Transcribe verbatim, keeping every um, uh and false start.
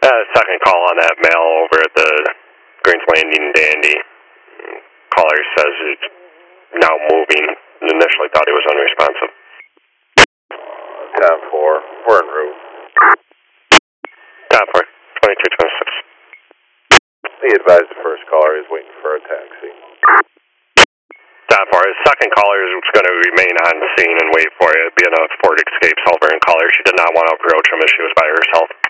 Uh, second call on that male over at the Greens Landing Dandy. Caller says he's now moving. Initially thought he was unresponsive. ten four, we're en route. ten four, twenty-two twenty-six. He advised the first caller he's waiting for a taxi. ten four, his second caller is going to remain on scene and wait for you. Being a Ford Escape Silver and caller, she did not want to approach him as she was by herself.